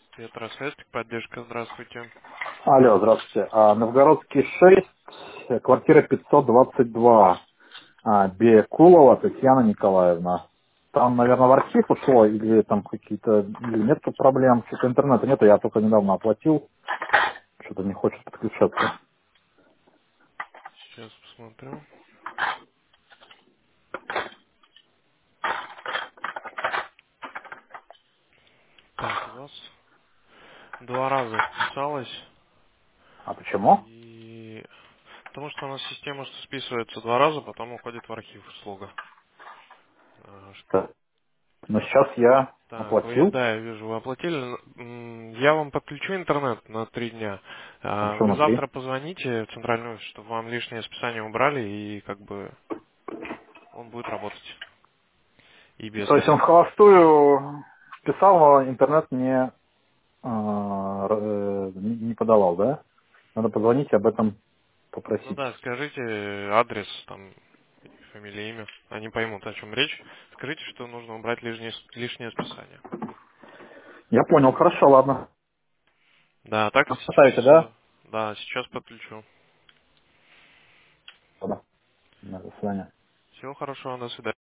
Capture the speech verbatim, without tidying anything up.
Петросвет, поддержка, здравствуйте. Алло, здравствуйте. А, Новгородский шесть, э, квартира пятьсот двадцать два. А, Бекулова Татьяна Николаевна. Там, наверное, в архив ушло, или там какие-то, или нет тут проблем. Что-то интернета нету, я только недавно оплатил. Что-то не хочет подключаться. Сейчас посмотрю. Так, у вас два раза списалось. А почему? И... Потому что у нас система что списывается два раза, потом уходит в архив услуга. А, ш- Да. Но сейчас я Так, вы, оплатил. да, я вижу, вы оплатили. М, Я вам подключу интернет на три дня. А А, что Вы внутри? завтра позвоните в центральный офис, чтобы вам лишнее списание убрали, и как бы он будет работать. И без. То есть он в холостую писал, но интернет не, а, р- э, не не подавал, да? Надо позвонить и об этом Ну попросить. да, скажите адрес, там, фамилия, имя. Они поймут, о чем речь. Скажите, что нужно убрать лишнее, лишнее списание. Я понял, хорошо, ладно. Да, так Поставите, сейчас, да? э, да, сейчас подключу. Ладно. До свидания. Всего хорошего, до свидания.